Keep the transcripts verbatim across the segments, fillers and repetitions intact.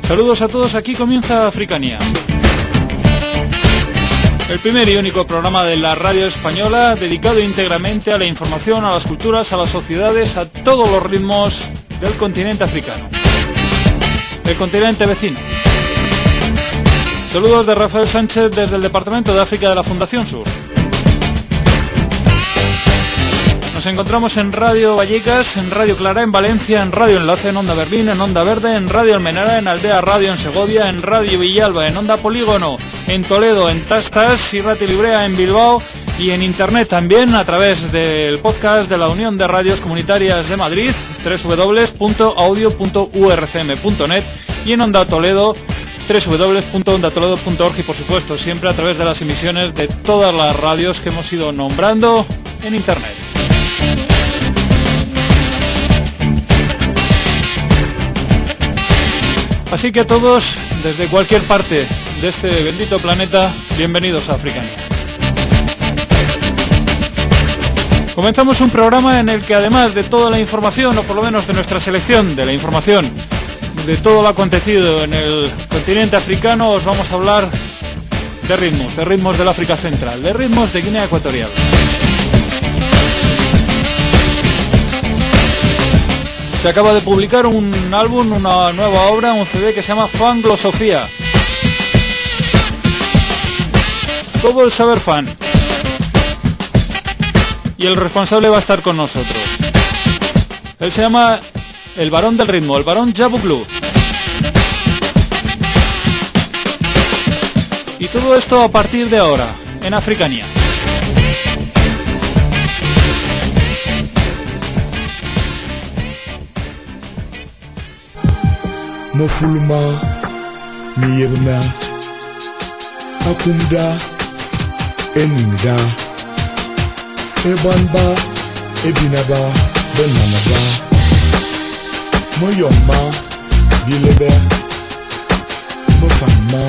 Saludos a todos, aquí comienza Africania, el primer y único programa de la radio española dedicado íntegramente a la información, a las culturas, a las sociedades, a todos los ritmos del continente africano, el continente vecino. Saludos de Rafael Sánchez desde el Departamento de África de la Fundación Sur. Nos encontramos en Radio Vallecas, en Radio Clara, en Valencia, en Radio Enlace, en Onda Berlín, en Onda Verde, en Radio Almenara, en Aldea Radio, en Segovia, en Radio Villalba, en Onda Polígono, en Toledo, en Tastas y Radio Librea, en Bilbao, y en Internet también a través del podcast de la Unión de Radios Comunitarias de Madrid, doble u doble u doble u punto audio punto u r c m punto net, y en Onda Toledo, doble u doble u doble u punto onda toledo punto org, y por supuesto siempre a través de las emisiones de todas las radios que hemos ido nombrando en Internet. Así que todos, desde cualquier parte de este bendito planeta, bienvenidos a Africania. Comenzamos un programa en el que, además de toda la información, o por lo menos de nuestra selección de la información, de todo lo acontecido en el continente africano, os vamos a hablar de ritmos, de ritmos del África Central, de ritmos de Guinea Ecuatorial. Se acaba de publicar un álbum, una nueva obra, un C D que se llama Fanglosofía. Todo el saber fan. Y el responsable va a estar con nosotros. Él se llama el varón del ritmo, el varón Jabuglu. Y todo esto a partir de ahora, en Africania. Mofulma, Miyebna, Akumda, Enimda, Ebanba, Ebinaba, Benanaba, Moyoma, Bilebe, Mofama,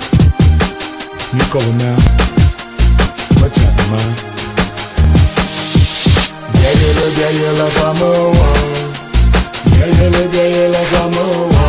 Nikona, Machama, Yayela, Yayela, Samoa, Yayela, Yayela, Samoa.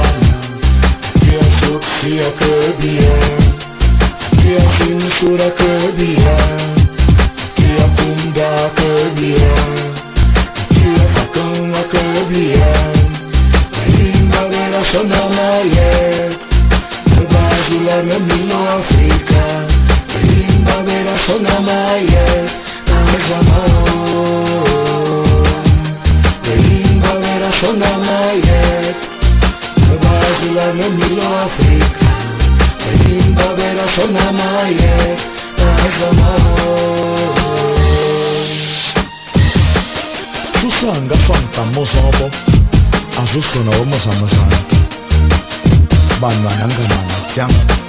Kia kebia, kia sinsura kebia, kia punda kebia, kia fakanga kebia. Ainda vera sonamaye, nebazula nemilo Afrika. Ainda vera sonamaye, nazamao. Ainda vera sonamaye, nebazula nemilo Afrika. Primavera sonamaye, azamao. Susanga fanta mozobo, asusona o mosamazana. Banana ngana jam.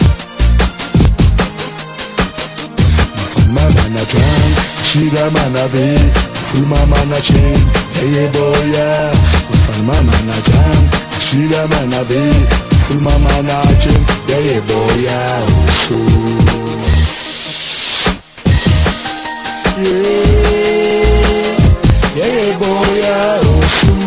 Mama na jam, shira mana be, mama na chen, hey boya. Mama na jam, shira mana be. Mama nachin, yeah boya usu. Yeah, yeah boya usu.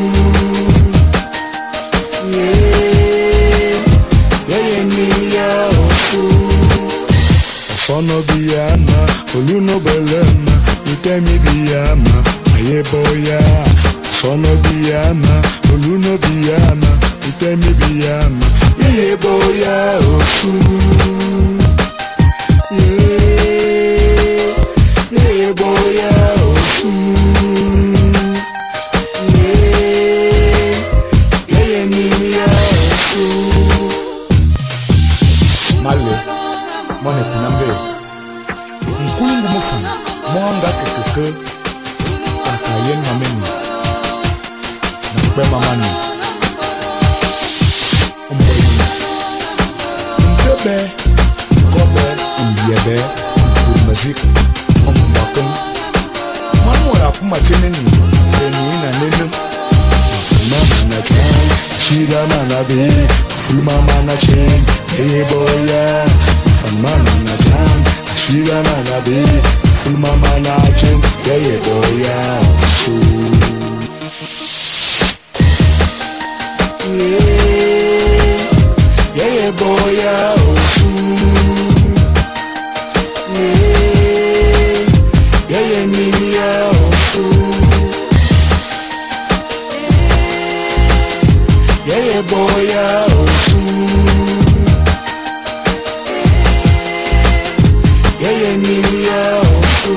Yeah, yeah niya usu. Sono biyama, oluno belema, itemi biyama, yeah boya. Sono biyama, oluno biyama, itemi biyama. Yeah, boya, osu. Yeah, yeah, boya, osu. Yeah, yeah, niya, osu. Male, mone kunambe. Nkungu mufu, mwanga kekeke. Akayen mameni. Nakwe mamani. Kobe, Kobe, Indiebe, Music, Ombakum, Mamora Kumachinini, Penina Ninu, Mama Chan, Shida Manabi, Mama Nachin, Hey Boya, Mama Chan, Shida Manabi, Mama Nachin, Hey Boya, Yeah, yeah. yeah boya osu, yeah yeah niya osu,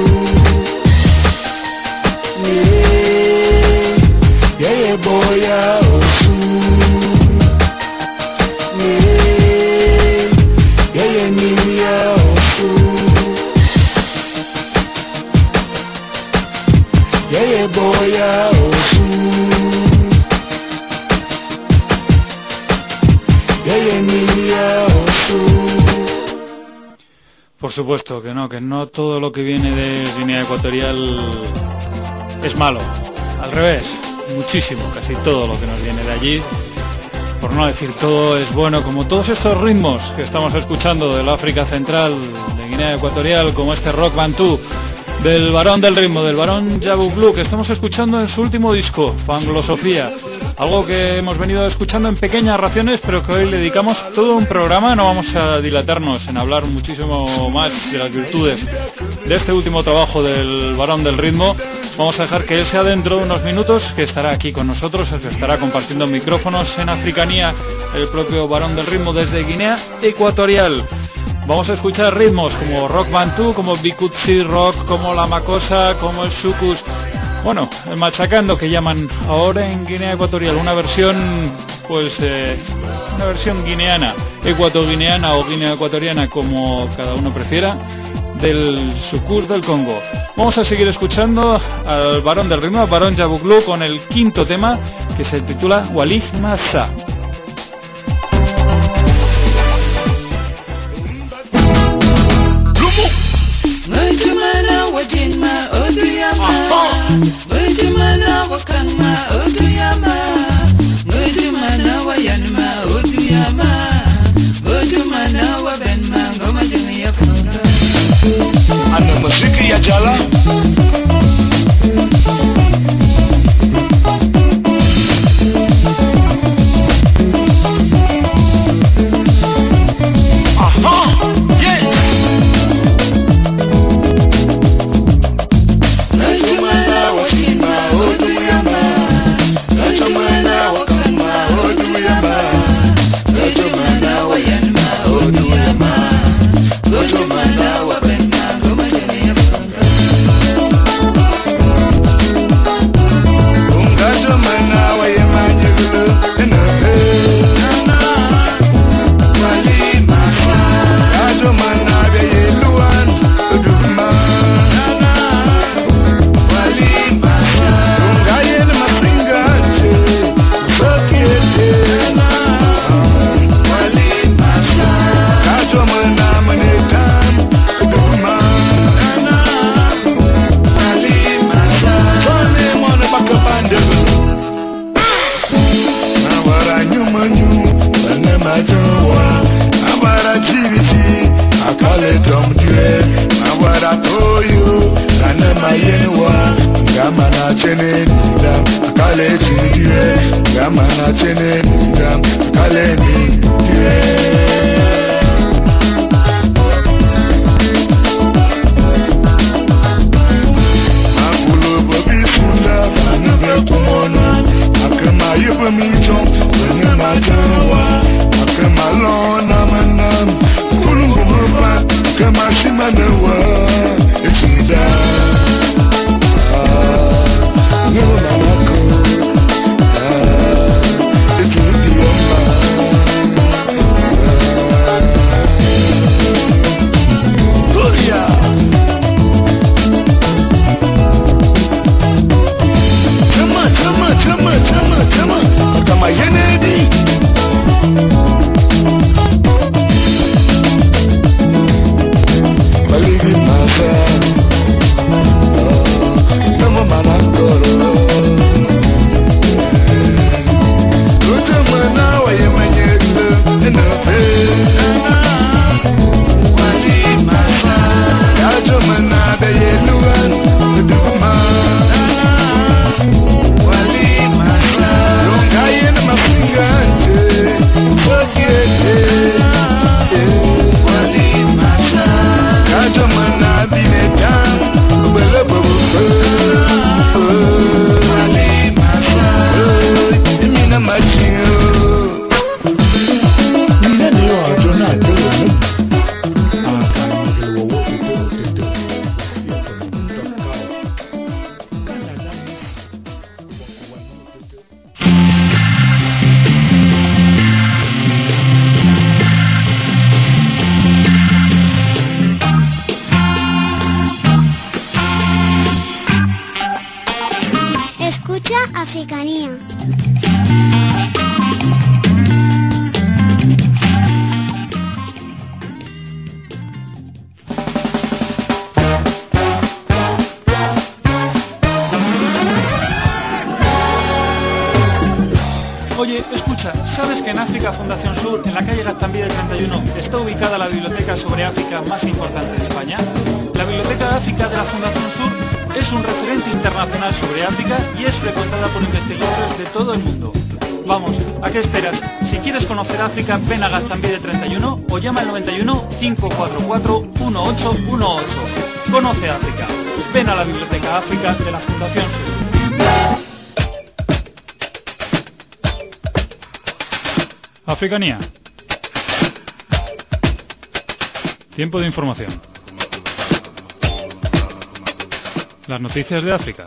yeah yeah yeah boya osu, yeah yeah yeah niya osu, yeah yeah boya osu. Por supuesto que no, que no todo lo que viene de Guinea Ecuatorial es malo. Al revés, muchísimo, casi todo lo que nos viene de allí, por no decir todo, es bueno, como todos estos ritmos que estamos escuchando del África Central, de Guinea Ecuatorial, como este rock bantú del varón del ritmo, del varón Jabu Blue, que estamos escuchando en su último disco, Fanglosofía. Algo que hemos venido escuchando en pequeñas raciones, pero que hoy le dedicamos todo un programa. No vamos a dilatarnos en hablar muchísimo más de las virtudes de este último trabajo del varón del ritmo. Vamos a dejar que él sea dentro de unos minutos, que estará aquí con nosotros, que estará compartiendo micrófonos en Africanía, el propio varón del ritmo desde Guinea Ecuatorial. Vamos a escuchar ritmos como rock bantú, como Bikutsi rock, como la makossa, como el sukus. Bueno, el machacando que llaman ahora en Guinea Ecuatorial, una versión, pues, eh, una versión guineana, ecuatoguineana o guinea ecuatoriana, como cada uno prefiera, del sukur del Congo. Vamos a seguir escuchando al varón del ritmo, al varón Jabu Blue, con el quinto tema que se titula Walih Massa. Wajinma oduyama, wajimana wakanma oduyama, wajimana wayanma oduyama, wajimana wabenma ngoma jini ya funga. Ana muziki ya jala. Walih Massa. pasa? ¿Sabes que en África Fundación Sur, en la calle Gaztambide treinta y uno, está ubicada la biblioteca sobre África más importante de España? La Biblioteca de África de la Fundación Sur es un referente internacional sobre África y es frecuentada por investigadores de todo el mundo. Vamos, ¿a qué esperas? Si quieres conocer África, ven a Gaztambide treinta y uno o llama al noventa y uno, cinco cuatro cuatro, uno ocho uno ocho. Conoce África. Ven a la Biblioteca África de la Fundación Sur. Africanía. Tiempo de información. Las noticias de África.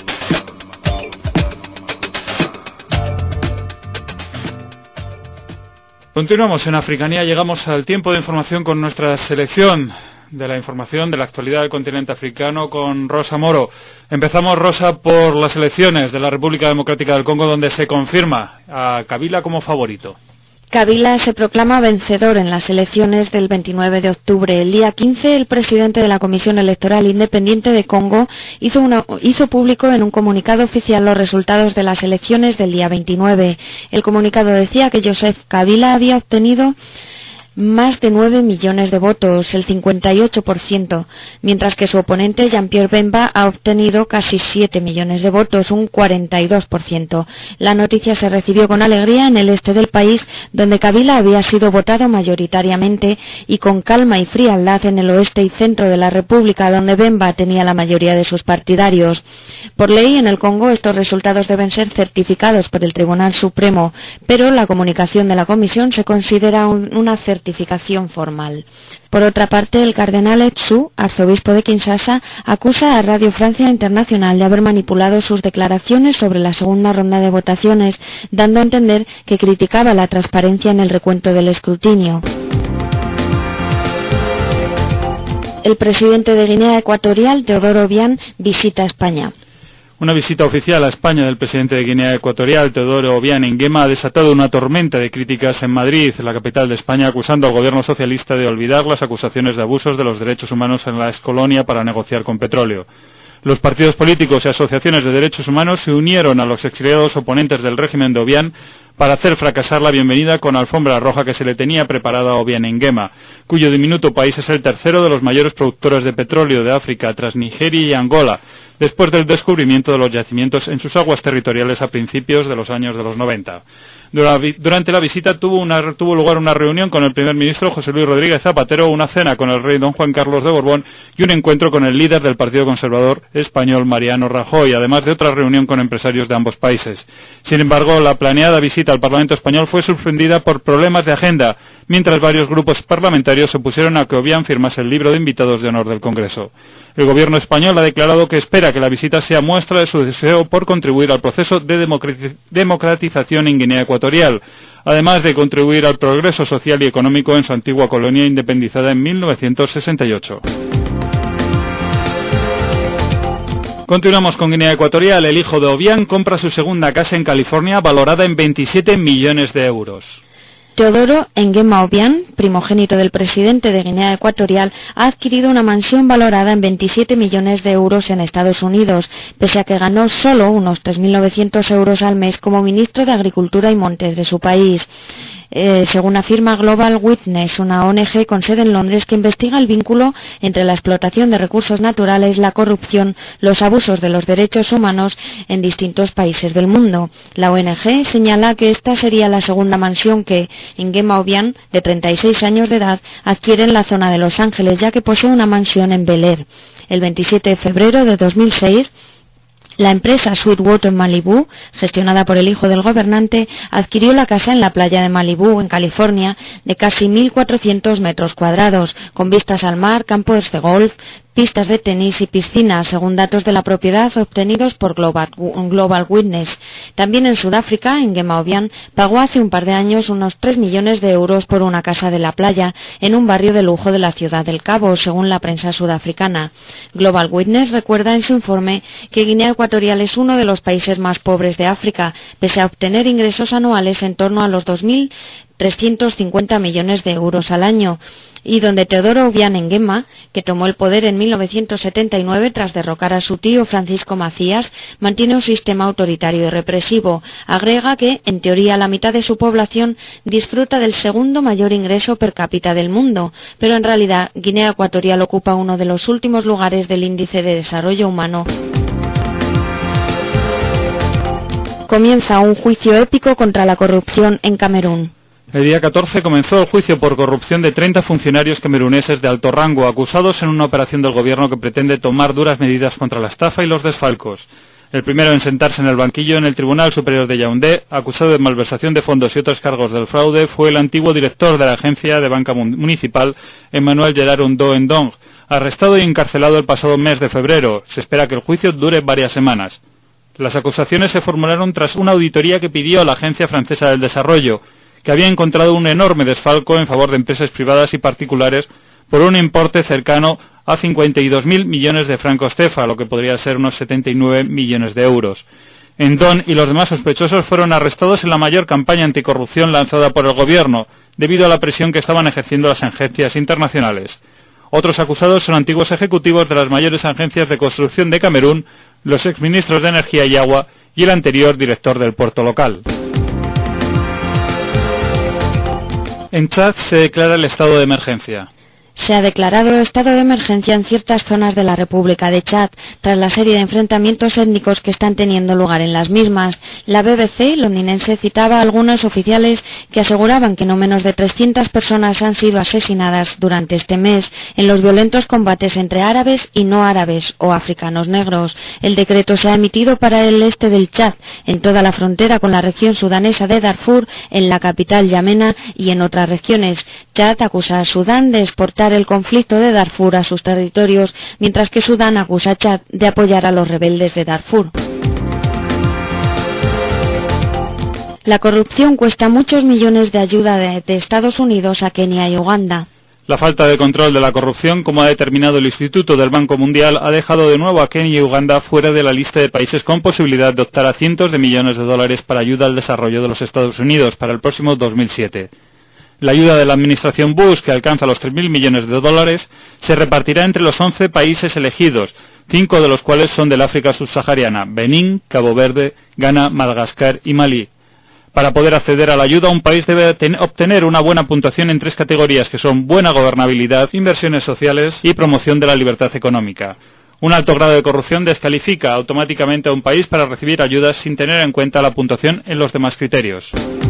Continuamos en Africanía, llegamos al tiempo de información con nuestra selección de la información de la actualidad del continente africano con Rosa Moro. Empezamos, Rosa, por las elecciones de la República Democrática del Congo, donde se confirma a Kabila como favorito. Kabila se proclama vencedor en las elecciones del veintinueve de octubre. El día quince, el presidente de la Comisión Electoral Independiente de Congo hizo, una, hizo público en un comunicado oficial los resultados de las elecciones del día veintinueve. El comunicado decía que Joseph Kabila había obtenido más de nueve millones de votos, el cincuenta y ocho por ciento, mientras que su oponente Jean-Pierre Bemba ha obtenido casi siete millones de votos, un cuarenta y dos por ciento. La noticia se recibió con alegría en el este del país, donde Kabila había sido votado mayoritariamente, y con calma y frialdad en el oeste y centro de la República, donde Bemba tenía la mayoría de sus partidarios. Por ley, en el Congo estos resultados deben ser certificados por el Tribunal Supremo, pero la comunicación de la Comisión se considera un, una certificación certificación formal. Por otra parte, el cardenal Etsu, arzobispo de Kinshasa, acusa a Radio Francia Internacional de haber manipulado sus declaraciones sobre la segunda ronda de votaciones, dando a entender que criticaba la transparencia en el recuento del escrutinio. El presidente de Guinea Ecuatorial, Teodoro Obiang, visita España. Una visita oficial a España del presidente de Guinea Ecuatorial, Teodoro Obiang Nguema, ha desatado una tormenta de críticas en Madrid, la capital de España, acusando al gobierno socialista de olvidar las acusaciones de abusos de los derechos humanos en la excolonia para negociar con petróleo. Los partidos políticos y asociaciones de derechos humanos se unieron a los exiliados oponentes del régimen de Obiang para hacer fracasar la bienvenida con alfombra roja que se le tenía preparada a Obiang Nguema, cuyo diminuto país es el tercero de los mayores productores de petróleo de África, tras Nigeria y Angola, después del descubrimiento de los yacimientos en sus aguas territoriales a principios de los años de los noventa. Durante la visita tuvo, una, tuvo lugar una reunión con el primer ministro José Luis Rodríguez Zapatero, una cena con el rey don Juan Carlos de Borbón y un encuentro con el líder del Partido Conservador español, Mariano Rajoy, además de otra reunión con empresarios de ambos países. Sin embargo, la planeada visita al Parlamento español fue suspendida por problemas de agenda, mientras varios grupos parlamentarios se opusieron a que Obiang firmase el libro de invitados de honor del Congreso. El gobierno español ha declarado que espera que la visita sea muestra de su deseo por contribuir al proceso de democratización en Guinea Ecuatorial, además de contribuir al progreso social y económico en su antigua colonia independizada en mil novecientos sesenta y ocho. Continuamos con Guinea Ecuatorial. El hijo de Obiang compra su segunda casa en California valorada en veintisiete millones de euros. Teodoro Nguema Obiang, primogénito del presidente de Guinea Ecuatorial, ha adquirido una mansión valorada en veintisiete millones de euros en Estados Unidos, pese a que ganó solo unos tres mil novecientos euros al mes como ministro de Agricultura y Montes de su país. Eh, según afirma Global Witness, una O N G con sede en Londres que investiga el vínculo entre la explotación de recursos naturales, la corrupción, los abusos de los derechos humanos en distintos países del mundo. La O N G señala que esta sería la segunda mansión que Nguema Obiang, de treinta y seis años de edad, adquiere en la zona de Los Ángeles, ya que posee una mansión en Bel Air. El veintisiete de febrero de dos mil seis, la empresa Sweetwater Malibu, gestionada por el hijo del gobernante, adquirió la casa en la playa de Malibu, en California, de casi mil cuatrocientos metros cuadrados, con vistas al mar, campos de golf, pistas de tenis y piscinas, según datos de la propiedad obtenidos por Global, Global Witness. También en Sudáfrica, Nguema Obiang pagó hace un par de años unos tres millones de euros por una casa de la playa en un barrio de lujo de la ciudad del Cabo, según la prensa sudafricana. Global Witness recuerda en su informe que Guinea Ecuatorial es uno de los países más pobres de África, pese a obtener ingresos anuales en torno a los dos mil trescientos cincuenta millones de euros al año, y donde Teodoro Obiang Nguema, que tomó el poder en mil novecientos setenta y nueve tras derrocar a su tío Francisco Macías, mantiene un sistema autoritario y represivo. Agrega que, en teoría, la mitad de su población disfruta del segundo mayor ingreso per cápita del mundo, pero en realidad Guinea Ecuatorial ocupa uno de los últimos lugares del índice de desarrollo humano. Comienza un juicio épico contra la corrupción en Camerún. El día catorce comenzó el juicio por corrupción de treinta funcionarios cameruneses de alto rango, acusados en una operación del gobierno que pretende tomar duras medidas contra la estafa y los desfalcos. El primero en sentarse en el banquillo en el Tribunal Superior de Yaoundé, acusado de malversación de fondos y otros cargos del fraude, fue el antiguo director de la Agencia de Banca Municipal, Emmanuel Gerard Ondo Ndong, arrestado y encarcelado el pasado mes de febrero. Se espera que el juicio dure varias semanas. Las acusaciones se formularon tras una auditoría que pidió a la Agencia Francesa del Desarrollo, que había encontrado un enorme desfalco en favor de empresas privadas y particulares por un importe cercano a cincuenta y dos mil millones de francos C E F A, lo que podría ser unos setenta y nueve millones de euros. Ndong y los demás sospechosos fueron arrestados en la mayor campaña anticorrupción lanzada por el gobierno, debido a la presión que estaban ejerciendo las agencias internacionales. Otros acusados son antiguos ejecutivos de las mayores agencias de construcción de Camerún, los exministros de Energía y Agua y el anterior director del puerto local. En Chad se declara el estado de emergencia. Se ha declarado estado de emergencia en ciertas zonas de la República de Chad, tras la serie de enfrentamientos étnicos que están teniendo lugar en las mismas. La B B C londinense citaba a algunos oficiales que aseguraban que no menos de trescientas personas han sido asesinadas durante este mes en los violentos combates entre árabes y no árabes o africanos negros. El decreto se ha emitido para el este del Chad, en toda la frontera con la región sudanesa de Darfur, en la capital Yamena y en otras regiones. Chad acusa a Sudán de exportar el conflicto de Darfur a sus territorios, mientras que Sudán acusa a Chad de apoyar a los rebeldes de Darfur. La corrupción cuesta muchos millones de ayuda de, de Estados Unidos a Kenia y Uganda. La falta de control de la corrupción, como ha determinado el Instituto del Banco Mundial, ha dejado de nuevo a Kenia y Uganda fuera de la lista de países con posibilidad de optar a cientos de millones de dólares para ayuda al desarrollo de los Estados Unidos para el próximo dos mil siete. La ayuda de la administración Bush, que alcanza los tres mil millones de dólares, se repartirá entre los once países elegidos, cinco de los cuales son del África subsahariana: Benín, Cabo Verde, Ghana, Madagascar y Malí. Para poder acceder a la ayuda, un país debe obtener una buena puntuación en tres categorías, que son buena gobernabilidad, inversiones sociales y promoción de la libertad económica. Un alto grado de corrupción descalifica automáticamente a un país para recibir ayudas sin tener en cuenta la puntuación en los demás criterios.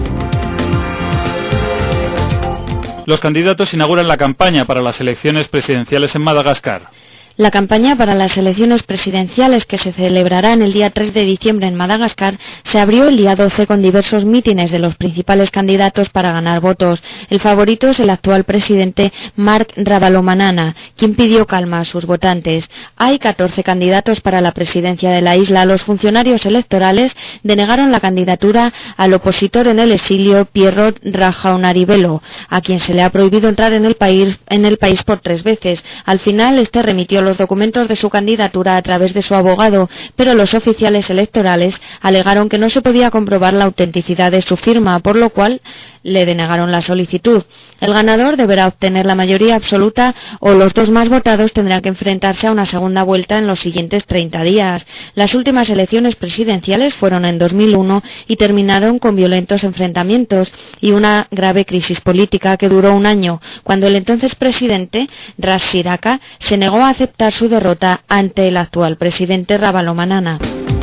Los candidatos inauguran la campaña para las elecciones presidenciales en Madagascar. La campaña para las elecciones presidenciales, que se celebrarán el día tres de diciembre en Madagascar, se abrió el día doce con diversos mítines de los principales candidatos para ganar votos. El favorito es el actual presidente Marc Ravalomanana, quien pidió calma a sus votantes. Hay catorce candidatos para la presidencia de la isla. Los funcionarios electorales denegaron la candidatura al opositor en el exilio Pierrot Rajaonarivelo, a quien se le ha prohibido entrar en el país, en el país por tres veces. Al final, este remitió los documentos de su candidatura a través de su abogado, pero los oficiales electorales alegaron que no se podía comprobar la autenticidad de su firma, por lo cual le denegaron la solicitud. El ganador deberá obtener la mayoría absoluta o los dos más votados tendrán que enfrentarse a una segunda vuelta en los siguientes treinta días. Las últimas elecciones presidenciales fueron en dos mil uno y terminaron con violentos enfrentamientos y una grave crisis política que duró un año, cuando el entonces presidente Ras Shiraka se negó a aceptar su derrota ante el actual presidente Ravalomanana.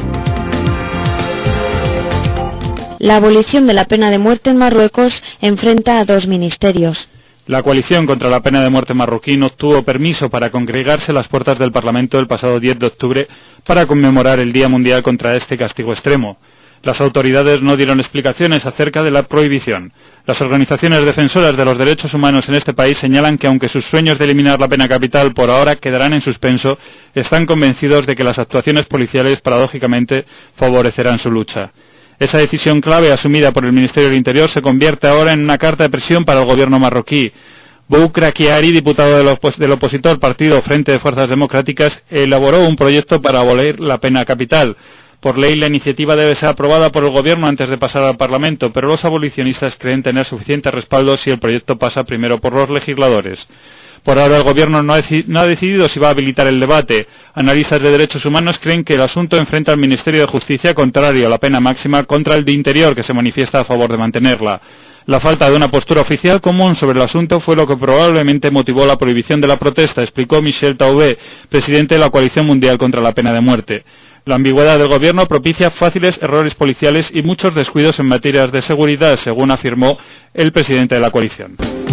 La abolición de la pena de muerte en Marruecos enfrenta a dos ministerios. La coalición contra la pena de muerte marroquí no obtuvo permiso para congregarse a las puertas del Parlamento el pasado diez de octubre para conmemorar el Día Mundial contra este castigo extremo. Las autoridades no dieron explicaciones acerca de la prohibición. Las organizaciones defensoras de los derechos humanos en este país señalan que aunque sus sueños de eliminar la pena capital por ahora quedarán en suspenso, están convencidos de que las actuaciones policiales paradójicamente favorecerán su lucha. Esa decisión clave asumida por el Ministerio del Interior se convierte ahora en una carta de presión para el gobierno marroquí. Boukra Kiari, diputado del, opos- del opositor partido Frente de Fuerzas Democráticas, elaboró un proyecto para abolir la pena capital. Por ley, la iniciativa debe ser aprobada por el Gobierno antes de pasar al Parlamento, pero los abolicionistas creen tener suficiente respaldo si el proyecto pasa primero por los legisladores. Por ahora, el Gobierno no ha, no ha decidido si va a habilitar el debate. Analistas de derechos humanos creen que el asunto enfrenta al Ministerio de Justicia, contrario a la pena máxima, contra el de Interior, que se manifiesta a favor de mantenerla. La falta de una postura oficial común sobre el asunto fue lo que probablemente motivó la prohibición de la protesta, explicó Michel Taubé, presidente de la Coalición Mundial contra la Pena de Muerte. La ambigüedad del Gobierno propicia fáciles errores policiales y muchos descuidos en materias de seguridad, según afirmó el presidente de la coalición.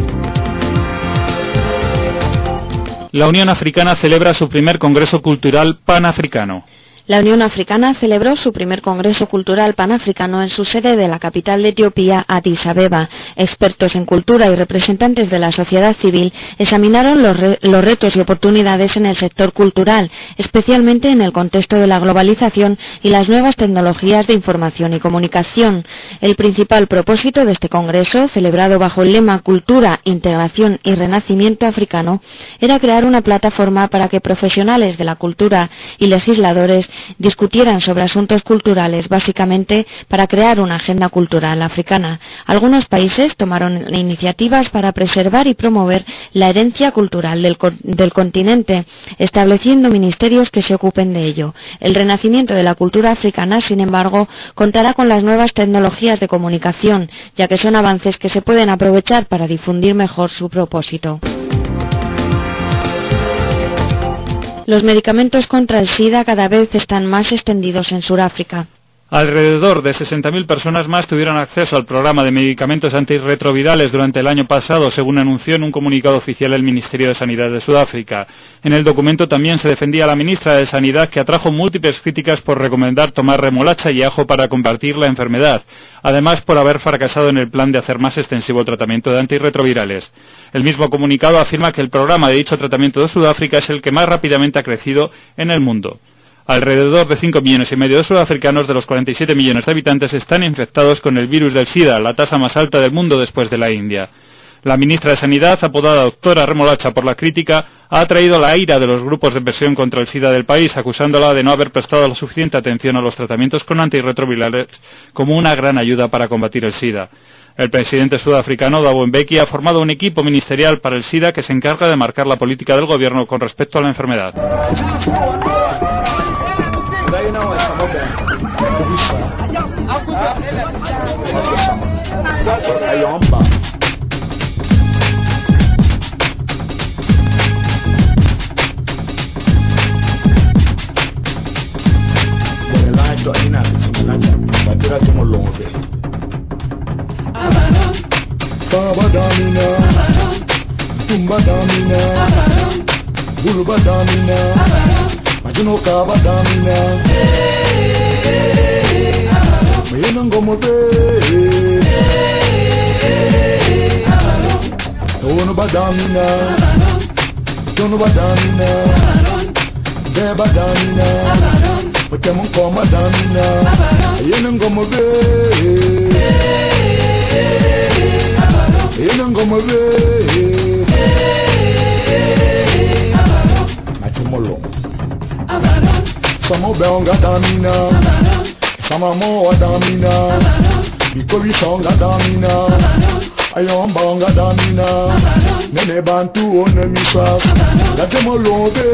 La Unión Africana celebra su primer Congreso Cultural Panafricano. La Unión Africana celebró su primer Congreso Cultural Panafricano en su sede de la capital de Etiopía, Addis Abeba. Expertos en cultura y representantes de la sociedad civil examinaron los, re los retos y oportunidades en el sector cultural, especialmente en el contexto de la globalización y las nuevas tecnologías de información y comunicación. El principal propósito de este Congreso, celebrado bajo el lema Cultura, Integración y Renacimiento Africano, era crear una plataforma para que profesionales de la cultura y legisladores discutieran sobre asuntos culturales, básicamente para crear una agenda cultural africana. Algunos países tomaron iniciativas para preservar y promover la herencia cultural del, co del continente, estableciendo ministerios que se ocupen de ello. El renacimiento de la cultura africana, sin embargo, contará con las nuevas tecnologías de comunicación, ya que son avances que se pueden aprovechar para difundir mejor su propósito. Los medicamentos contra el SIDA cada vez están más extendidos en Sudáfrica. Alrededor de sesenta mil personas más tuvieron acceso al programa de medicamentos antirretrovirales durante el año pasado, según anunció en un comunicado oficial el Ministerio de Sanidad de Sudáfrica. En el documento también se defendía a la ministra de Sanidad, que atrajo múltiples críticas por recomendar tomar remolacha y ajo para combatir la enfermedad, además por haber fracasado en el plan de hacer más extensivo el tratamiento de antirretrovirales. El mismo comunicado afirma que el programa de dicho tratamiento de Sudáfrica es el que más rápidamente ha crecido en el mundo. Alrededor de cinco millones y medio de sudafricanos de los cuarenta y siete millones de habitantes están infectados con el virus del SIDA, la tasa más alta del mundo después de la India. La ministra de Sanidad, apodada doctora Remolacha por la crítica, ha atraído la ira de los grupos de presión contra el SIDA del país, acusándola de no haber prestado la suficiente atención a los tratamientos con antirretrovirales como una gran ayuda para combatir el SIDA. El presidente sudafricano, Thabo Mbeki, ha formado un equipo ministerial para el SIDA que se encarga de marcar la política del gobierno con respecto a la enfermedad. Majuno kaba damina, mayena ngomo be, tono badamina, tono badamina, be badamina, matemo koma damina, mayena ngomo be, mayena ngomo be, machimolo. Samo belonga damina, sama mo damina, bikobi songa damina, ayon balonga damina, nene bantu one misaf, late mo lobe.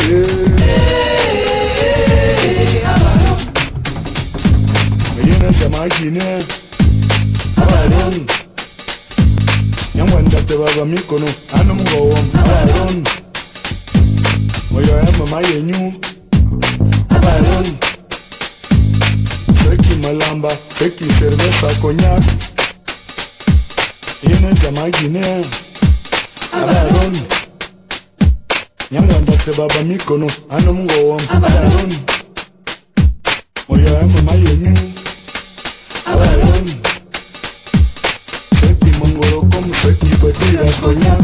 Meyene temagine, abaron, nyamwenda te baba mikono, anum gowom, abaron, moyo ya mama yenyu. Abaron, seki malamba, seki cerveza coñac, yene jama Guinea. Abaron, nyamwanda te baba mikono, anum gowom. Abaron, moyo ya mama yenyu. Abaron, seki mongoro como seki batidas coñac.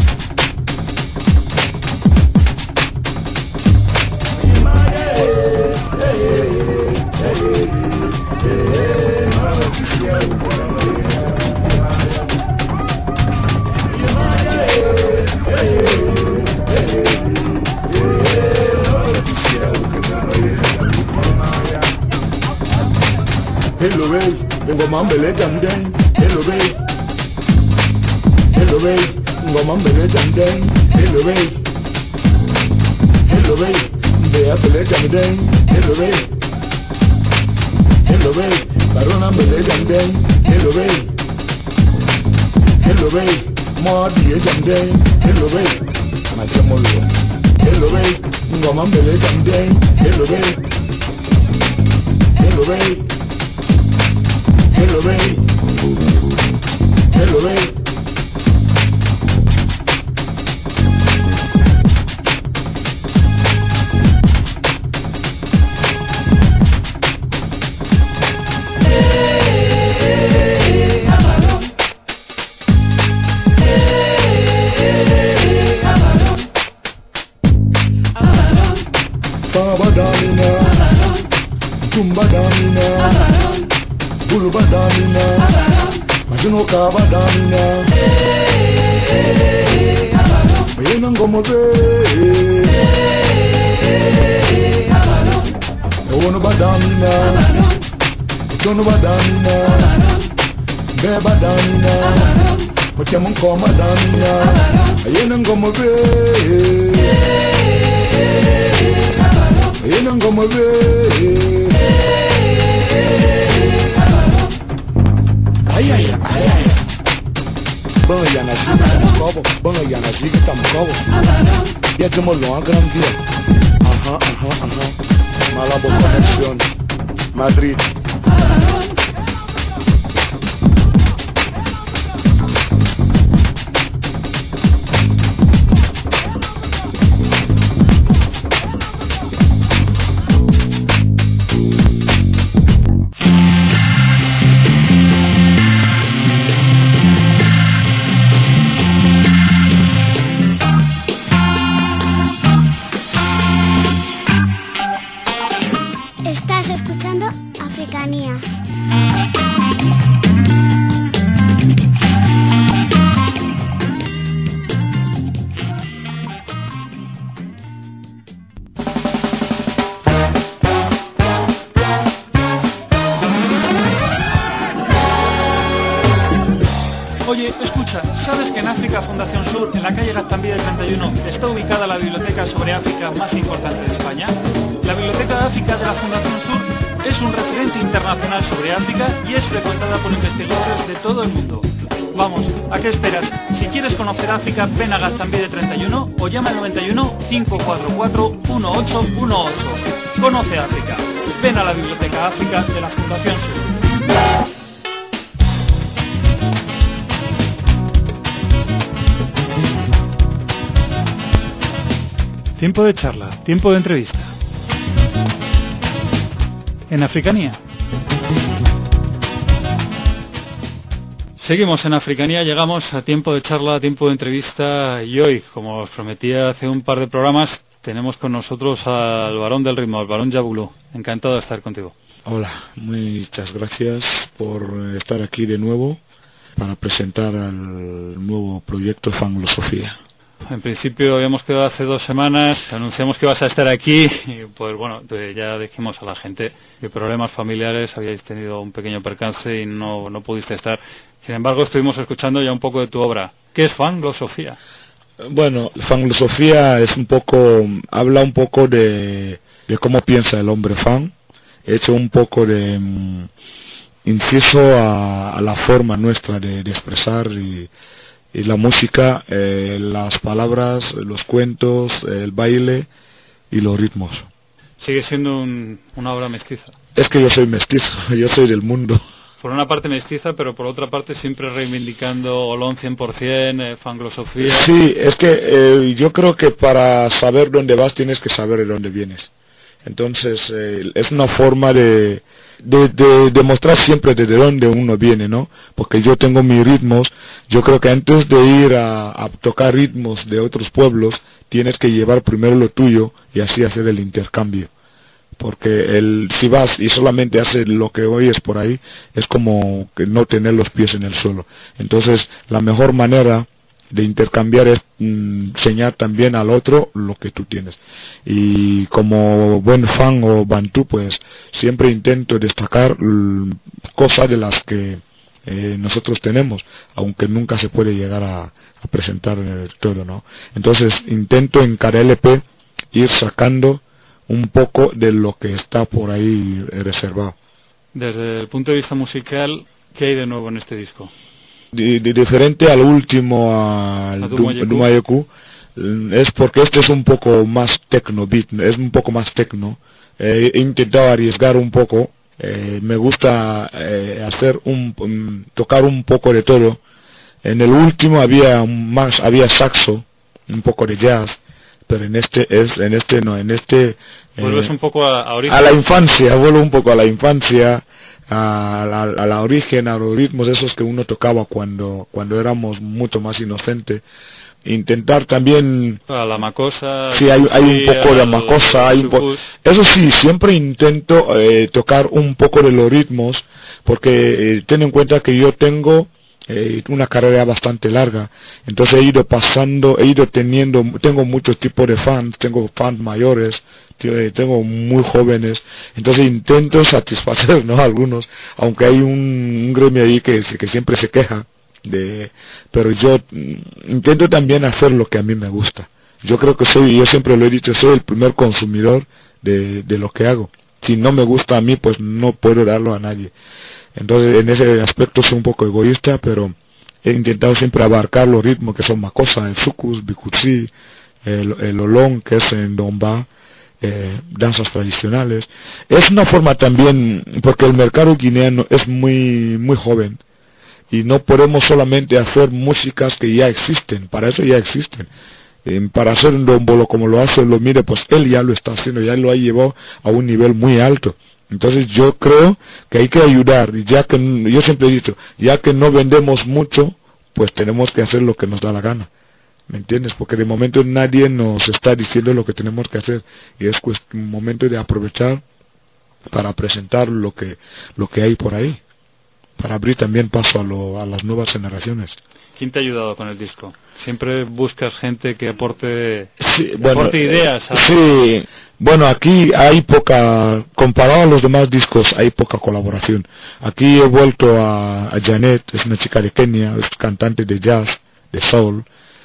ngoma mbele jamden hello babe hello babe ngoma mbele jamden hello babe hello babe mbele jamden hello babe hello babe barona mbele jamden hello babe hello babe mo die jamden hello babe majamolo hello babe ngoma mbele jamden hello babe hello babe hello babe hello babe Kabadamina, Bayana ngomo be, Ewono badamina, Itono badamina, Be badamina, Machemon koma badamina, Bayana ngomo be, Bayana ngomo be. Ay ay ay ay. Bang yana shiki tamkobo, bang yana shiki tamkobo. Ya que mo lo hagan kia. Ajá, ajá, ajá. Malabo Conexión, Madrid. Oye, escucha, ¿sabes que en África Fundación Sur, en la calle Gaztambide treinta y uno, está ubicada la biblioteca sobre África más importante de España? La Biblioteca de África de la Fundación Sur es un referente internacional sobre África y es frecuentada por investigadores de todo el mundo. Vamos, ¿a qué esperas? Si quieres conocer África, ven a Gaztambide treinta y uno o llama al noventa y uno, cinco cuatro cuatro, uno ocho uno ocho. Conoce África. Ven a la Biblioteca África de la Fundación Sur. Tiempo de charla, tiempo de entrevista. En Africanía. Seguimos en Africanía, llegamos a tiempo de charla, tiempo de entrevista y hoy, como os prometía hace un par de programas, tenemos con nosotros al varón del ritmo, al varón Yabulú. Encantado de estar contigo. Hola, muchas gracias por estar aquí de nuevo para presentar al nuevo proyecto Fanglosofía. En principio habíamos quedado hace dos semanas, anunciamos que ibas a estar aquí y pues bueno, ya dijimos a la gente que problemas familiares, habíais tenido un pequeño percance y no, no pudiste estar. Sin embargo, estuvimos escuchando ya un poco de tu obra. ¿Qué es Fanglosofía? Bueno, Fanglosofía es un poco, habla un poco de, de cómo piensa el hombre fan. He hecho un poco de um, inciso a, a la forma nuestra de, de expresar y Y la música, eh, las palabras, los cuentos, el baile y los ritmos. Sigue siendo un, una obra mestiza. Es que yo soy mestizo, yo soy del mundo. Por una parte mestiza, pero por otra parte siempre reivindicando Olón cien por ciento, eh, Fanglosofía. Sí, es que eh, yo creo que para saber dónde vas tienes que saber de dónde vienes. Entonces eh, es una forma de... De, de demostrar siempre desde dónde uno viene, ¿no? Porque yo tengo mis ritmos. Yo creo que antes de ir a, a tocar ritmos de otros pueblos tienes que llevar primero lo tuyo y así hacer el intercambio, porque el, si vas y solamente haces lo que oyes por ahí es como que no tener los pies en el suelo. Entonces la mejor manera de intercambiar es mm, enseñar también al otro lo que tú tienes. Y como buen fan o bantú, pues siempre intento destacar mm, cosas de las que eh, nosotros tenemos, aunque nunca se puede llegar a, a presentar en el todo, ¿no? Entonces intento en cada L P ir sacando un poco de lo que está por ahí reservado. Desde el punto de vista musical, ¿qué hay de nuevo en este disco? De, de diferente al último, al Dumayeku, es porque este es un poco más techno beat, es un poco más techno. Eh, he intentado arriesgar un poco, eh, me gusta eh, hacer un, um, tocar un poco de todo. En el último había más, había saxo, un poco de jazz, pero en este es, en este no, en este vuelves eh, un poco a, a, a la infancia, vuelvo un poco a la infancia. A la, a la origen, a los ritmos esos que uno tocaba cuando cuando éramos mucho más inocentes. Intentar también a la macosa, sí, hay, hay un poco de macosa, hay un po eso sí, siempre intento eh, tocar un poco de los ritmos, porque eh, ten en cuenta que yo tengo eh, una carrera bastante larga, entonces he ido pasando, he ido teniendo, tengo muchos tipos de fans, tengo fans mayores, tengo muy jóvenes, entonces intento satisfacer, ¿no? Algunos, aunque hay un, un gremio ahí que, que siempre se queja de, pero yo mm, intento también hacer lo que a mí me gusta. Yo creo que soy, yo siempre lo he dicho, soy el primer consumidor de, de lo que hago. Si no me gusta a mí, pues no puedo darlo a nadie. Entonces en ese aspecto soy un poco egoísta, pero he intentado siempre abarcar los ritmos que son makossa, el sukus, bikutsi, el, el olón, que es en Domba, Eh, danzas tradicionales. Es una forma también, porque el mercado guineano es muy muy joven y no podemos solamente hacer músicas que ya existen, para eso ya existen. Eh, para hacer un dombolo como lo hace lo mire, pues él ya lo está haciendo, ya lo ha llevado a un nivel muy alto. Entonces yo creo que hay que ayudar, y ya que yo siempre he dicho, ya que no vendemos mucho, pues tenemos que hacer lo que nos da la gana. ¿Me entiendes? Porque de momento nadie nos está diciendo lo que tenemos que hacer, y es pues un momento de aprovechar para presentar lo que lo que hay por ahí, para abrir también paso a, lo, a las nuevas generaciones. ¿Quién te ha ayudado con el disco? Siempre buscas gente que aporte, sí, que bueno, aporte ideas. Eh, sí, bueno, aquí hay poca, comparado a los demás discos, hay poca colaboración. Aquí he vuelto a, a Janet, es una chica de Kenia, es cantante de jazz, de soul.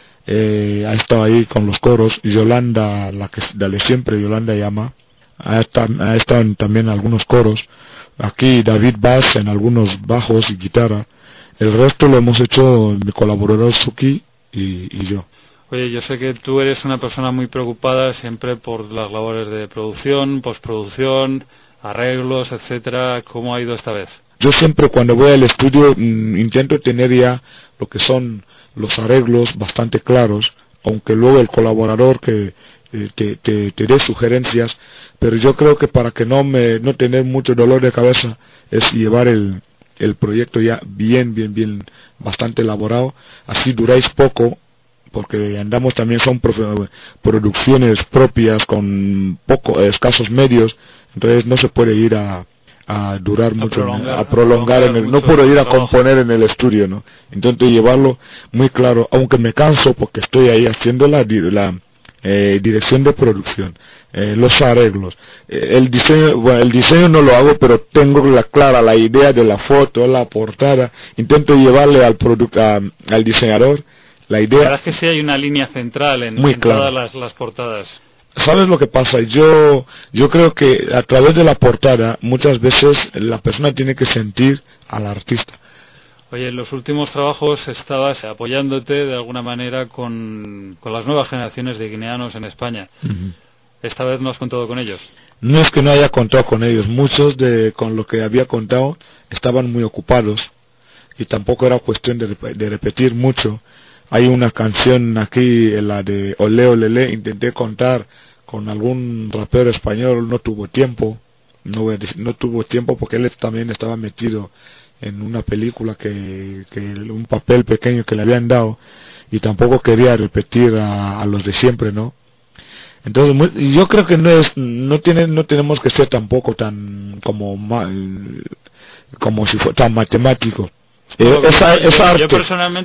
Eh, ha estado ahí con los coros. Yolanda, la que dale siempre, Yolanda llama, ha estado, ha estado en, también en algunos coros. Aquí David Bass en algunos bajos y guitarra. El resto lo hemos hecho mi colaborador Suki y, y yo. Oye, yo sé que tú eres una persona muy preocupada siempre por las labores de producción, postproducción, arreglos, etcétera. ¿Cómo ha ido esta vez? Yo siempre cuando voy al estudio mmm, intento tener ya lo que son los arreglos bastante claros, aunque luego el colaborador que eh, te, te, te dé sugerencias, pero yo creo que para que no me no tener mucho dolor de cabeza es llevar el, el proyecto ya bien, bien, bien, bastante elaborado, así duráis poco, porque andamos también son profe- producciones propias con poco, escasos medios, entonces no se puede ir a a durar a mucho, prolongar, a prolongar, a prolongar en el, el, no puedo ir a trabajo. componer en el estudio, ¿no? Intento llevarlo muy claro, aunque me canso porque estoy ahí haciendo la, la eh, dirección de producción, eh, los arreglos, eh, el diseño, bueno, el diseño no lo hago, pero tengo la clara la idea de la foto, la portada, intento llevarle al producto, al diseñador la idea. La verdad es que sí hay una línea central en, muy en claro. todas las, las portadas. ¿Sabes lo que pasa? Yo yo creo que a través de la portada muchas veces la persona tiene que sentir al artista. Oye, en los últimos trabajos estabas apoyándote de alguna manera con, con las nuevas generaciones de guineanos en España. Uh-huh. ¿Esta vez no has contado con ellos? No es que no haya contado con ellos. Muchos de con lo que había contado estaban muy ocupados y tampoco era cuestión de, de repetir mucho. Hay una canción aquí, la de Olé Olele, intenté contar con algún rapero español, no tuvo tiempo, no, no tuvo tiempo porque él también estaba metido en una película que, que un papel pequeño que le habían dado y tampoco quería repetir a, a los de siempre, ¿no? Entonces muy, yo creo que no es, no tiene, no tenemos que ser tampoco tan como como si fuera tan matemático. Yo, esa, yo, esa arte. yo personalmente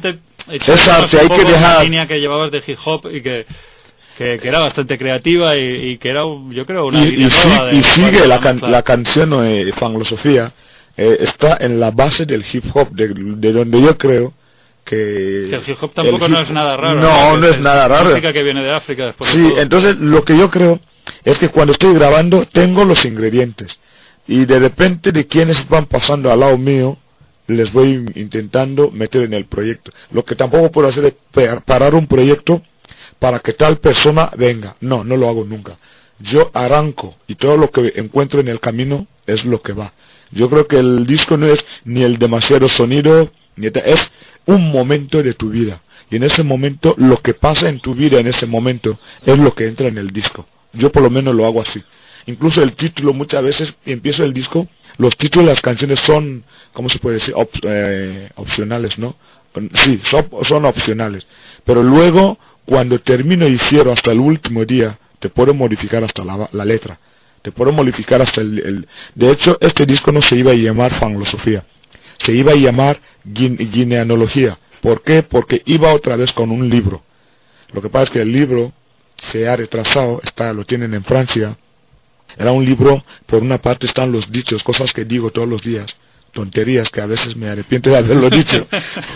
es arte, hay que dejar... La línea que llevabas de hip hop y que... Que, que era bastante creativa y, y que era, yo creo, una y, y, sí, de, y sigue la, can, la canción eh, Fanglosofía eh, está en la base del hip hop, de, de donde yo creo que... que el hip hop tampoco hip, no es nada raro. No, no, no es, es nada raro. Música que viene de África después. Sí, de entonces lo que yo creo es que cuando estoy grabando tengo los ingredientes y de repente de quienes van pasando al lado mío les voy intentando meter en el proyecto. Lo que tampoco puedo hacer es parar un proyecto para que tal persona venga. No, no lo hago nunca. Yo arranco y todo lo que encuentro en el camino es lo que va. Yo creo que el disco no es ni el demasiado sonido, ni es un momento de tu vida. Y en ese momento, lo que pasa en tu vida en ese momento es lo que entra en el disco. Yo por lo menos lo hago así. Incluso el título, muchas veces empiezo el disco, los títulos de las canciones son, ¿cómo se puede decir? Op, eh, opcionales, ¿no? Sí, son, son opcionales. Pero luego... Cuando termino y cierro hasta el último día, te puedo modificar hasta la, la letra. Te puedo modificar hasta el, el... De hecho, este disco no se iba a llamar Fanglosofía. Se iba a llamar Guineanología. ¿Por qué? Porque iba otra vez con un libro. Lo que pasa es que el libro se ha retrasado, está, lo tienen en Francia. Era un libro, por una parte están los dichos, cosas que digo todos los días. Tonterías que a veces me arrepiento de haberlo dicho.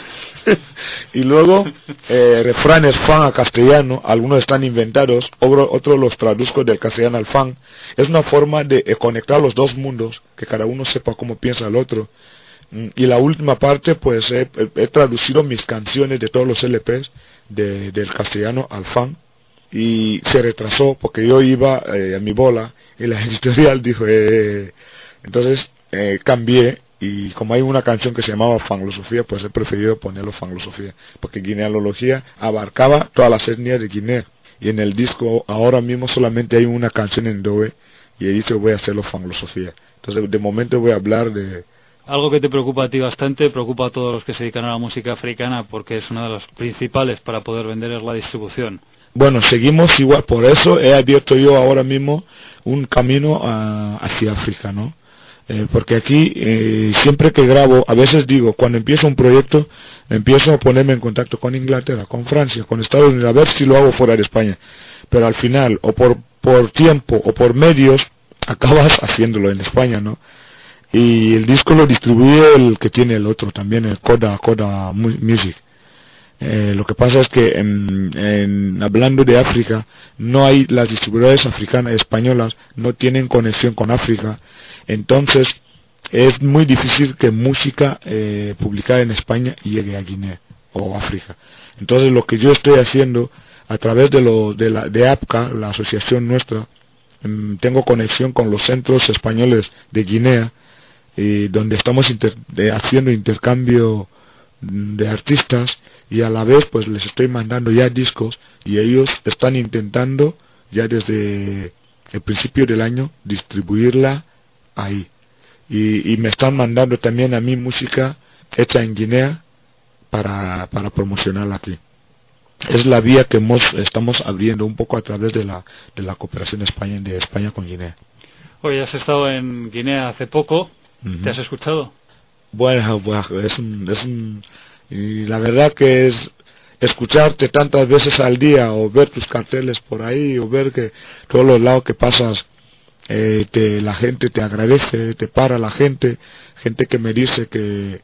Y luego eh, refranes fan a castellano, algunos están inventados, otros los traduzco del castellano al fan. Es una forma de eh, conectar los dos mundos, que cada uno sepa cómo piensa el otro. Y la última parte, pues he, he traducido mis canciones de todos los L Pes de, del castellano al fan, y se retrasó porque yo iba eh, a mi bola y la editorial dijo eh, entonces eh, cambié. Y como hay una canción que se llamaba Fanglosofía, pues he preferido ponerlo Fanglosofía, porque Guinealología abarcaba todas las etnias de Guinea. Y en el disco ahora mismo solamente hay una canción en Doe, y he dicho voy a hacerlo Fanglosofía. Entonces de momento voy a hablar de... Algo que te preocupa a ti bastante, preocupa a todos los que se dedican a la música africana, porque es una de las principales para poder vender, es la distribución. Bueno, seguimos igual, por eso he abierto yo ahora mismo un camino a, hacia África, ¿no? Eh, porque aquí eh, siempre que grabo, a veces digo, cuando empiezo un proyecto, empiezo a ponerme en contacto con Inglaterra, con Francia, con Estados Unidos, a ver si lo hago fuera de España. Pero al final, o por, por tiempo o por medios, acabas haciéndolo en España, ¿no? Y el disco lo distribuye el que tiene el otro también, el Coda, Coda Music. Eh, lo que pasa es que en, en, hablando de África, no hay, las distribuidoras africanas, españolas, no tienen conexión con África. Entonces es muy difícil que música eh, publicada en España llegue a Guinea o África. Entonces lo que yo estoy haciendo a través de, lo, de, la, de A P C A, la asociación nuestra, mmm, tengo conexión con los centros españoles de Guinea, y donde estamos inter, de, haciendo intercambio de artistas, y a la vez pues les estoy mandando ya discos y ellos están intentando ya desde el principio del año distribuirla ahí, y, y me están mandando también a mí música hecha en Guinea para, para promocionarla aquí. Es la vía que hemos, estamos abriendo un poco a través de la, de la cooperación España, de España con Guinea. Hoy has estado en Guinea hace poco, uh-huh. ¿Te has escuchado? Bueno, bueno es un, es un, y la verdad que es escucharte tantas veces al día, o ver tus carteles por ahí, o ver que todos los lados que pasas eh, te, la gente te agradece, te para la gente, gente que me dice que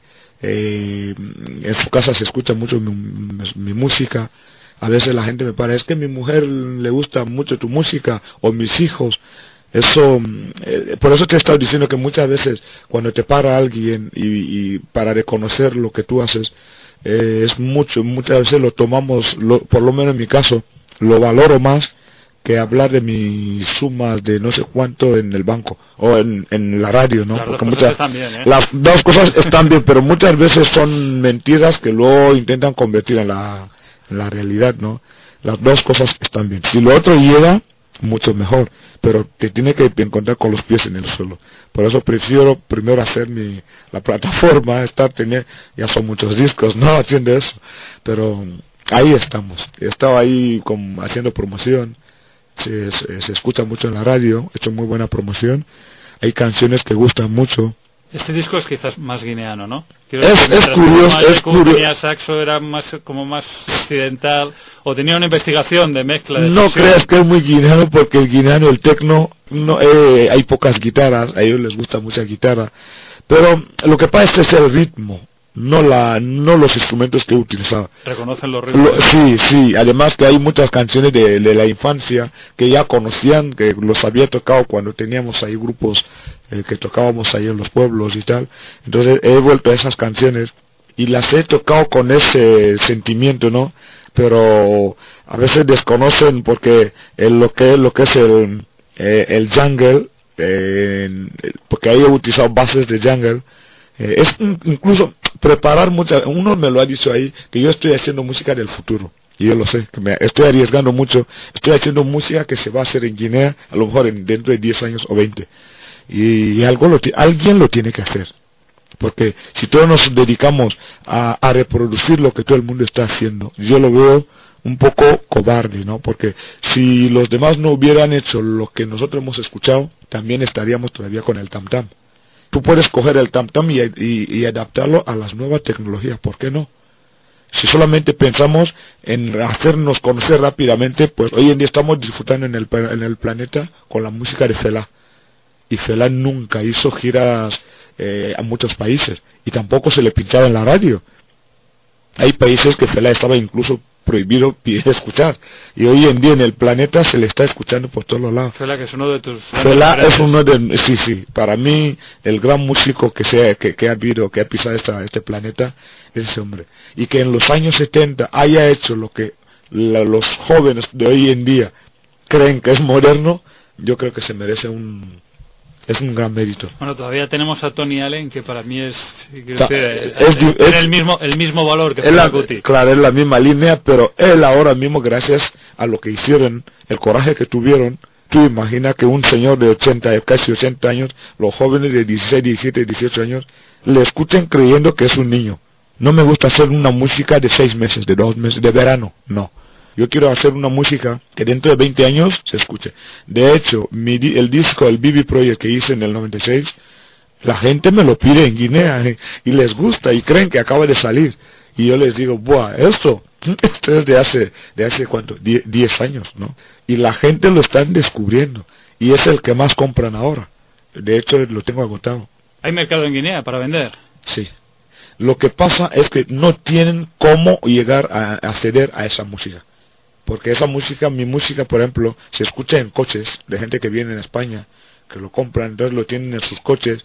eh, en su casa se escucha mucho mi, mi, mi música. A veces la gente me para, es que a mi mujer le gusta mucho tu música, o mis hijos. Eso, eh, por eso te he estado diciendo que muchas veces cuando te para alguien y, y para reconocer lo que tú haces, eh, es mucho, muchas veces lo tomamos, lo, por lo menos en mi caso, lo valoro más que hablar de mis sumas de no sé cuánto en el banco o en, en la radio, ¿no? Las Porque dos muchas, cosas están bien, ¿eh? Las dos cosas están bien, pero muchas veces son mentiras que luego intentan convertir en la, en la realidad, ¿no? Las dos cosas están bien. Si lo otro llega, mucho mejor, pero te tiene que encontrar con los pies en el suelo. Por eso prefiero primero hacer mi la plataforma, estar tener, ya son muchos discos, no haciendo eso, pero ahí estamos. He estado ahí con, haciendo promoción, se, se, se escucha mucho en la radio, he hecho muy buena promoción, hay canciones que gustan mucho, Este disco es quizás más guineano, ¿no? Quiero Es, decir, es curioso, es como curioso. tenía saxo, era más como más occidental, o tenía una investigación de mezcla de No fusión. creas que es muy guineano, porque el guineano, el tecno, no, eh, hay pocas guitarras, a ellos les gusta mucha guitarra, pero lo que pasa es que es el ritmo, no la, no los instrumentos que he utilizado. Reconocen los ritmos. Lo, sí, sí, además que hay muchas canciones de, de la infancia que ya conocían, que los había tocado cuando teníamos ahí grupos eh, que tocábamos ahí en los pueblos y tal. Entonces he vuelto a esas canciones y las he tocado con ese sentimiento, ¿no? Pero a veces desconocen porque el, lo que lo que es el eh, el jungle, eh, porque ahí he utilizado bases de jungle. Eh, es un, incluso preparar mucha, uno me lo ha dicho ahí, que yo estoy haciendo música del futuro, y yo lo sé, que me estoy arriesgando mucho, estoy haciendo música que se va a hacer en Guinea, a lo mejor en, dentro de diez años o veinte, y, y algo lo, alguien lo tiene que hacer, porque si todos nos dedicamos a, a reproducir lo que todo el mundo está haciendo, yo lo veo un poco cobarde, ¿no? Porque si los demás no hubieran hecho lo que nosotros hemos escuchado, también estaríamos todavía con el tam tam. Tú puedes coger el tam tam y, y, y adaptarlo a las nuevas tecnologías, ¿por qué no? Si solamente pensamos en hacernos conocer rápidamente, pues hoy en día estamos disfrutando en el, en el planeta con la música de Fela. Y Fela nunca hizo giras eh, a muchos países, y tampoco se le pinchaba en la radio. Hay países que Fela estaba incluso prohibido escuchar, y hoy en día en el planeta se le está escuchando por todos los lados. Fela, que es uno de tus... Fela es uno de... Sí, sí, para mí el gran músico que, sea, que, que ha habido, que ha pisado esta, este planeta, es ese hombre. Y que en los años setenta haya hecho lo que la, los jóvenes de hoy en día creen que es moderno, yo creo que se merece un... es un gran mérito. Bueno, todavía tenemos a Tony Allen, que para mí es, O sea, decir, es, es, es el mismo el mismo valor que Fela la Kuti. Claro, es la misma línea, pero él ahora mismo, gracias a lo que hicieron, el coraje que tuvieron, tú imaginas que un señor de ochenta, casi ochenta años, los jóvenes de dieciséis, diecisiete, dieciocho años, le escuchen creyendo que es un niño. No me gusta hacer una música de seis meses, de dos meses, de verano, no. Yo quiero hacer una música que dentro de veinte años se escuche. De hecho, mi, el disco, el B B Project que hice en el noventa y seis, la gente me lo pide en Guinea eh, y les gusta y creen que acaba de salir. Y yo les digo, buah, esto, esto es de hace, de hace cuánto, diez años, ¿no? Y la gente lo están descubriendo y es el que más compran ahora. De hecho, lo tengo agotado. ¿Hay mercado en Guinea para vender? Sí. Lo que pasa es que no tienen cómo llegar a acceder a esa música. Porque esa música, mi música, por ejemplo, se escucha en coches de gente que viene en España, que lo compran, entonces lo tienen en sus coches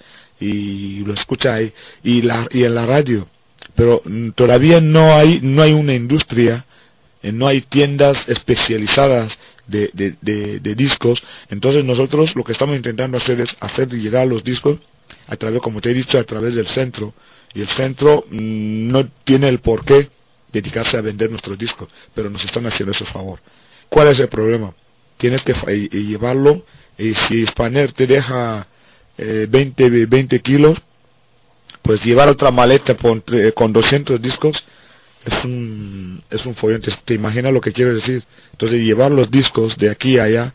y lo escucha ahí, y, la, y en la radio. Pero mm, todavía no hay no hay una industria, eh, no hay tiendas especializadas de, de, de, de discos. Entonces nosotros lo que estamos intentando hacer es hacer llegar los discos a través, como te he dicho, a través del centro. Y el centro mmm, no tiene el porqué dedicarse a vender nuestros discos, pero nos están haciendo ese favor. ¿Cuál es el problema? Tienes que y, y llevarlo, y si Spanair te deja eh, veinte, veinte kilos, pues llevar otra maleta con, con doscientos discos es un es un follón. ¿Te, te imaginas lo que quiero decir? Entonces llevar los discos de aquí a allá,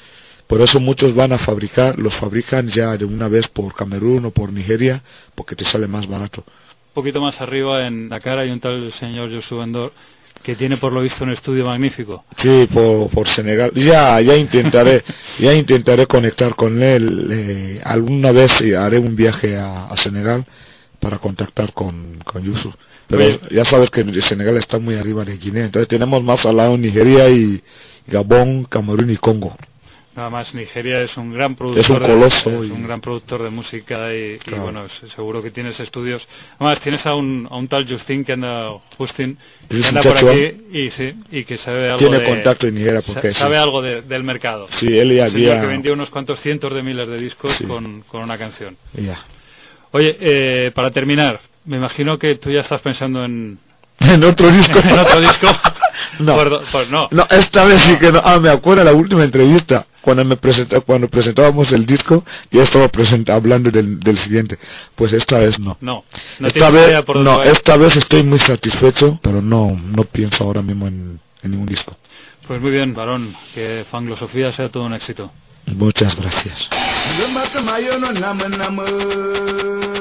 por eso muchos van a fabricar, los fabrican ya de una vez por Camerún o por Nigeria, porque te sale más barato. Un poquito más arriba en Dakar hay un tal señor Josué Endor que tiene por lo visto un estudio magnífico. Sí, por, por Senegal. Ya ya intentaré ya intentaré conectar con él. Eh, alguna vez haré un viaje a, a Senegal para contactar con, con Yusuf. Pero Oye, ya sabes que Senegal está muy arriba de Guinea. Entonces tenemos más al lado Nigeria y Gabón, Camerún y Congo. Nada más, Nigeria es un gran productor, es un coloso, de, es y... un gran productor de música y, claro. y bueno, seguro que tienes estudios. Además tienes a un, a un tal Justin que anda Justin que anda por aquí y sí y que sabe algo tiene de, contacto en Nigeria porque sabe sí. algo de, del mercado. Sí, él ya había... señor que vendió unos cuantos cientos de miles de discos sí. con, con una canción. Ya. Oye, eh, para terminar, me imagino que tú ya estás pensando en en otro disco. en otro disco. No. Por, por, no. No, esta vez sí que no. Ah, me acuerdo la última entrevista cuando me presentó, cuando presentábamos el disco, ya estaba presenta, hablando del, del siguiente. Pues esta vez no. No. no esta vez por no. Esta vez estoy muy satisfecho, pero no no pienso ahora mismo en, en ningún disco. Pues muy bien, Barón, que Fanglosofía sea todo un éxito. Muchas gracias.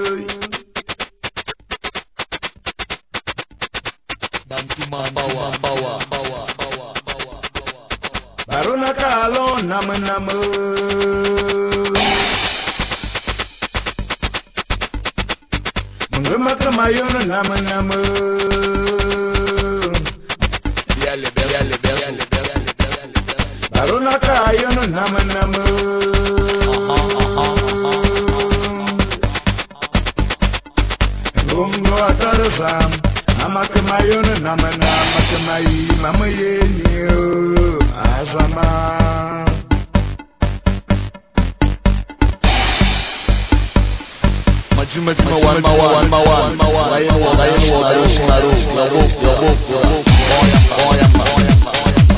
Baruna kalo nama nama Mengema kemayon nama nama Biale biale biale Baruna kayon nama nama Gungo atarasam Nama kemayon nama nama kemai mama yenyo azama Majuma juma wan ma wan ma wan ma wan Wayan wa wayan wa wayan maru Yobo yobo yobo Oyamba oyamba oyamba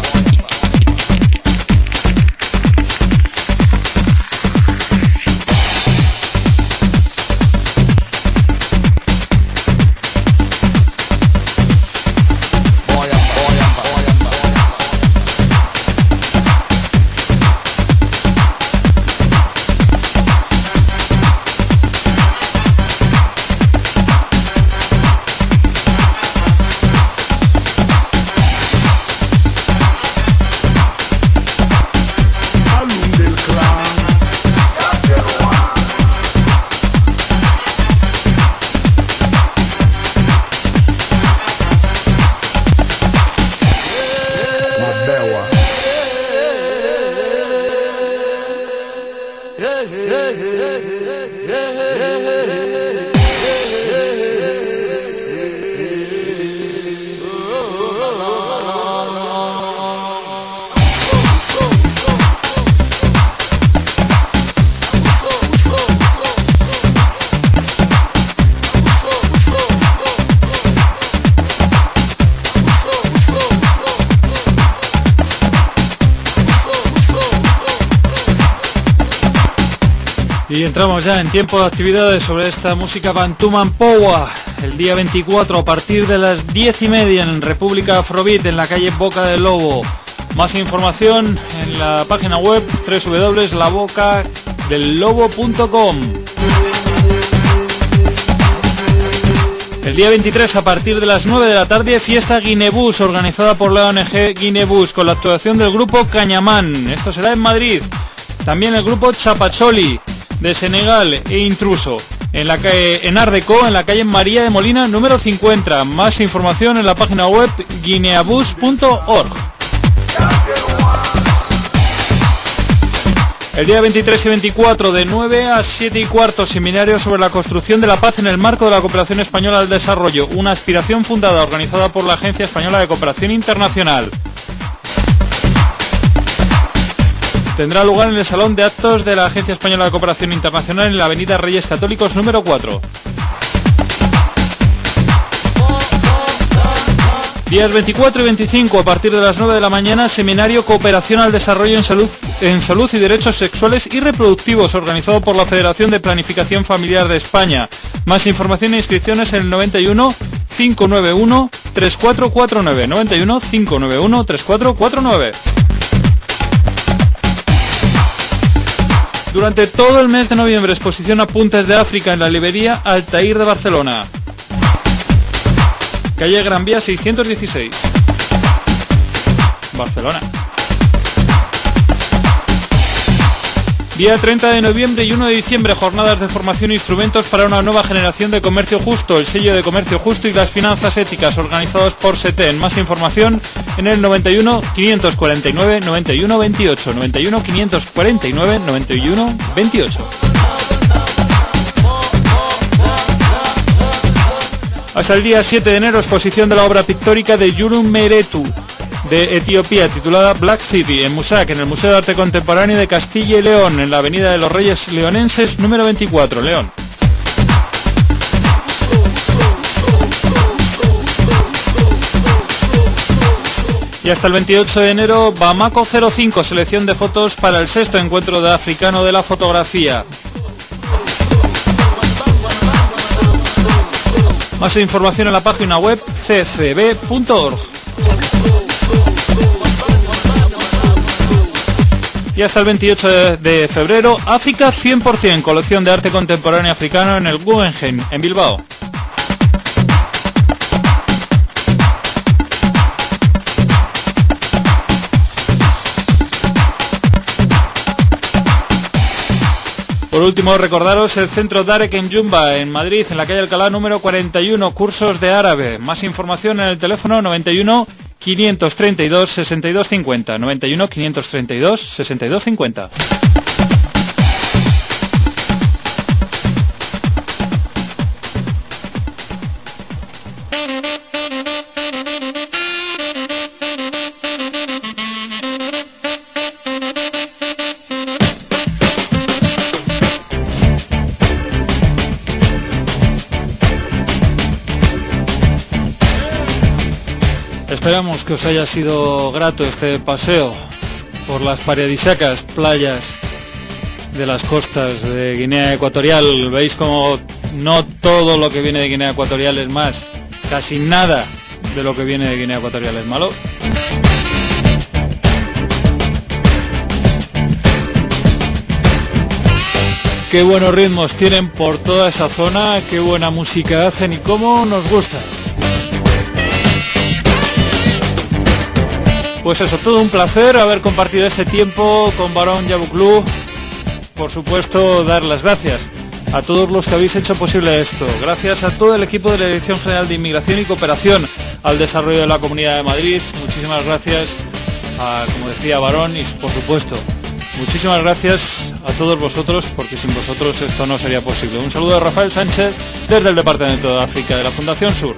Y entramos ya en tiempo de actividades sobre esta música Bantu Mampowa. El día veinticuatro a partir de las diez y media en República Afrobeat en la calle Boca del Lobo. Más información en la página web doble u doble u doble u punto la boca del lobo punto com. El día veintitrés a partir de las nueve de la tarde fiesta Guinebus organizada por la O N G Guinebus con la actuación del grupo Cañamán. Esto será en Madrid. También el grupo Chapacholi de Senegal e Intruso en la calle en Ardeco, en la calle María de Molina número cincuenta. Más información en la página web guineabus punto org. El día veintitrés y veinticuatro de nueve a siete y cuarto seminario sobre la construcción de la paz en el marco de la cooperación española al desarrollo, una aspiración fundada organizada por la Agencia Española de Cooperación Internacional. Tendrá lugar en el Salón de Actos de la Agencia Española de Cooperación Internacional en la Avenida Reyes Católicos número cuatro. Días veinticuatro y veinticinco a partir de las nueve de la mañana, seminario Cooperación al Desarrollo en Salud, en Salud y Derechos Sexuales y Reproductivos, organizado por la Federación de Planificación Familiar de España. Más información e inscripciones en el noventa y uno, cinco nueve uno, tres cuatro cuatro nueve, noventa y uno, cinco nueve uno, tres cuatro cuatro nueve. Durante todo el mes de noviembre, exposición Apuntes de África en la librería Altair de Barcelona. Calle Gran Vía seiscientos dieciséis. Barcelona. Día treinta de noviembre y uno de diciembre, jornadas de formación e instrumentos para una nueva generación de comercio justo, el sello de comercio justo y las finanzas éticas, organizados por SETEN. Más información en el noventa y uno, quinientos cuarenta y nueve, noventa y uno veintiocho, noventa y uno, quinientos cuarenta y nueve, noventa y uno veintiocho. Hasta el día siete de enero, exposición de la obra pictórica de Yurun Meretu, de Etiopía, titulada Black City, en Musac, en el Museo de Arte Contemporáneo de Castilla y León, en la Avenida de los Reyes Leonenses, número veinticuatro, León. Y hasta el veintiocho de enero, Bamako cero cinco, selección de fotos para el sexto encuentro de africano de la fotografía. Más información en la página web c c b punto org. Y hasta el veintiocho de febrero, África cien por ciento, colección de arte contemporáneo africano en el Guggenheim, en Bilbao. por último, recordaros el centro Darek en Jumba, en Madrid, en la calle Alcalá número cuarenta y uno, cursos de árabe. Más información en el teléfono noventa y uno, quinientos treinta y dos, sesenta y dos cincuenta, noventa y uno, quinientos treinta y dos, sesenta y dos cincuenta. Esperamos que os haya sido grato este paseo por las paradisíacas playas de las costas de Guinea Ecuatorial. Veis como no todo lo que viene de Guinea Ecuatorial es más, casi nada de lo que viene de Guinea Ecuatorial es malo. Qué buenos ritmos tienen por toda esa zona, qué buena música hacen y cómo nos gusta. Pues eso, todo un placer haber compartido este tiempo con Barón Yabuklu. Por supuesto, dar las gracias a todos los que habéis hecho posible esto. Gracias a todo el equipo de la Dirección General de Inmigración y Cooperación al Desarrollo de la Comunidad de Madrid. Muchísimas gracias a, como decía Barón, y por supuesto, muchísimas gracias a todos vosotros, porque sin vosotros esto no sería posible. Un saludo de Rafael Sánchez desde el Departamento de África de la Fundación Sur.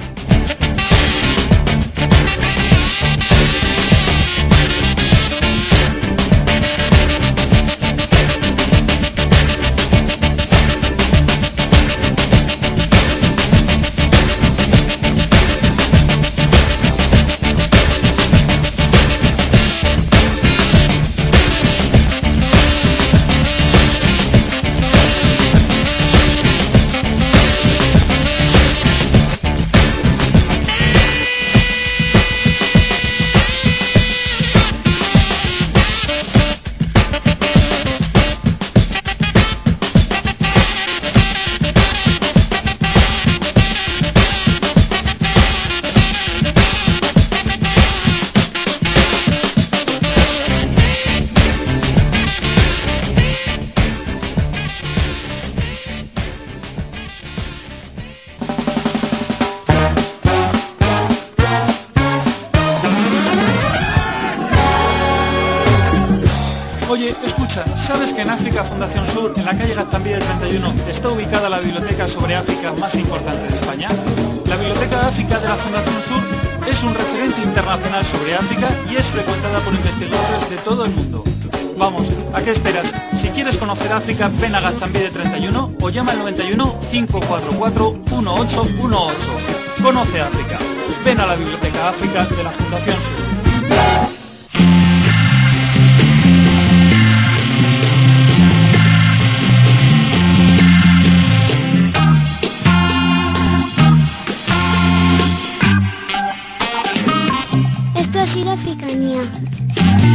Oye, escucha, ¿sabes que en África Fundación Sur, en la calle Gaztambide treinta y uno, está ubicada la biblioteca sobre África más importante de España? La Biblioteca de África de la Fundación Sur es un referente internacional sobre África y es frecuentada por investigadores de todo el mundo. Vamos, ¿a qué esperas? Si quieres conocer África, ven a Gaztambide treinta y uno o llama al noventa y uno, cinco cuatro cuatro, uno ocho uno ocho. Conoce África. Ven a la Biblioteca África de la Fundación Sur. Esto ha sido Africanía.